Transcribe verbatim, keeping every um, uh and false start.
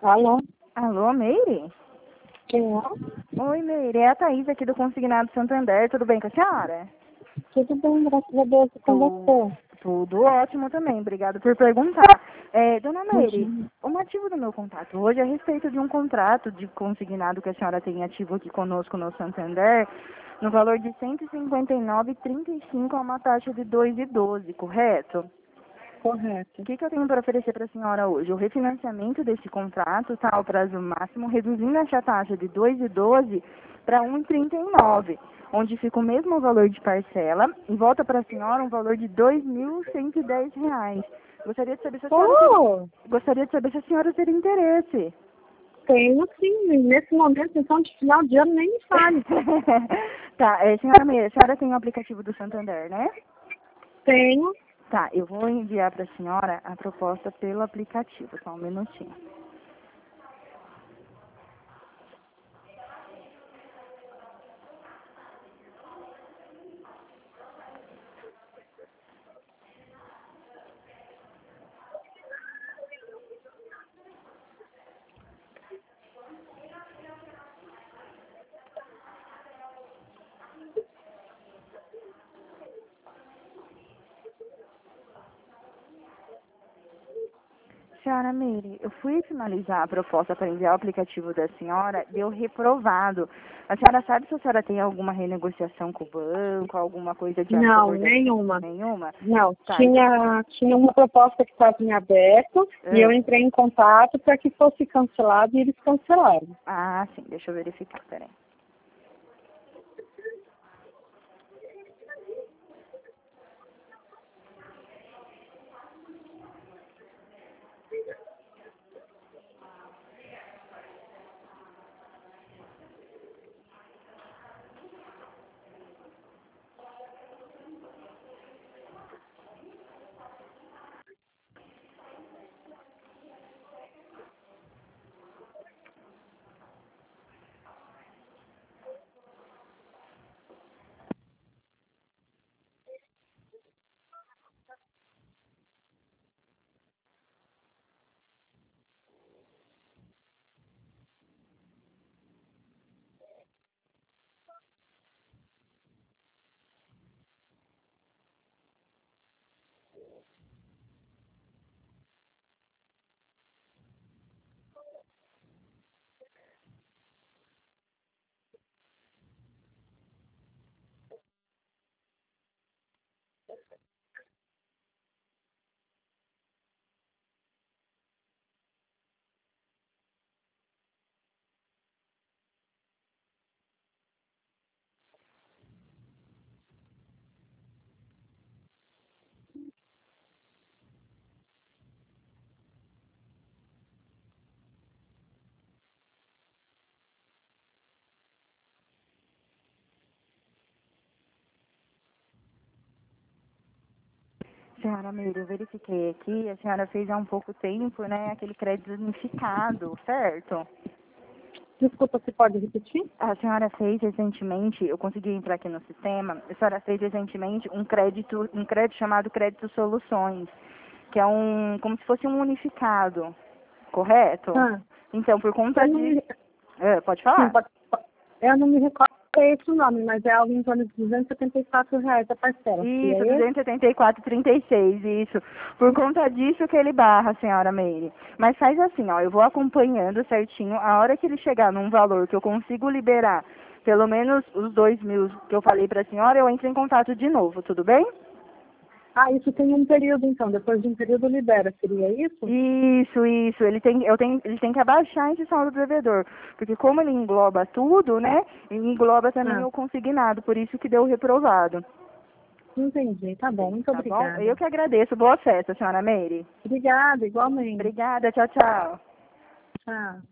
Alô? Alô, Meire? Quem é? Oi, Meire, é a Thaís aqui do Consignado Santander, tudo bem com a senhora? Tudo bem, graças a Deus, e com Tu- você? Tudo ótimo também, obrigado por perguntar. É, dona Meire, Imagina. o motivo do meu contato hoje é a respeito de um contrato de consignado que a senhora tem ativo aqui conosco no Santander, no valor de cento e cinquenta e nove vírgula trinta e cinco a uma taxa de dois vírgula doze, correto? Correto. O que, que eu tenho para oferecer para a senhora hoje? O refinanciamento desse contrato está ao prazo máximo, reduzindo essa taxa de dois vírgula doze para um vírgula trinta e nove, onde fica o mesmo valor de parcela e volta para a senhora um valor de dois mil cento e dez reais. Gostaria de saber se a senhora teria, Oh, gostaria de saber se a senhora teria interesse. tenho sim. Nesse momento, então, de final de ano, nem me fale. Tá, é, senhora Meira, a senhora tem o aplicativo do Santander, né? Tenho. Tá, eu vou enviar para a senhora a proposta pelo aplicativo, só um minutinho. Senhora Meire, eu fui finalizar a proposta para enviar o aplicativo da senhora, deu reprovado. A senhora sabe se a senhora tem alguma renegociação com o banco, alguma coisa de a Não, favor da... nenhuma. Nenhuma? Não, Tá, então... tinha, tinha uma proposta que estava em aberto e eu Ah, entrei em contato para que fosse cancelado e eles cancelaram. ah, sim, deixa eu verificar, peraí. Senhora Meire, eu verifiquei aqui, a senhora fez há um pouco tempo, né, aquele crédito unificado, certo? Desculpa, você pode repetir? A senhora fez recentemente, eu consegui entrar aqui no sistema, a senhora fez recentemente um crédito, um crédito chamado crédito soluções, que é um, como se fosse um unificado, correto? Ah, Então, por conta eu não disso, me, é, pode sim, falar? pode, eu não me recordo se é esse o nome, mas é algo em torno de duzentos e setenta e quatro reais a parcela. E Isso, é esse? duzentos e setenta e quatro vírgula trinta e seis, isso. Por conta disso que ele barra, senhora Meire. Mas faz assim, ó, eu vou acompanhando certinho, a hora que ele chegar num valor que eu consigo liberar, pelo menos os dois mil que eu falei pra senhora, eu entro em contato de novo, tudo bem? Ah, isso tem um período, então. Depois de um período libera, seria isso? Isso, isso. Ele tem, eu tenho, ele tem que abaixar esse saldo do devedor. Porque como ele engloba tudo, né? Ele engloba também Ah, o consignado, por isso que deu reprovado. entendi. Tá bom, muito Tá bom? obrigada. Eu que agradeço. Boa festa, senhora Meire. Obrigada, igualmente. Obrigada, tchau, tchau. Tchau.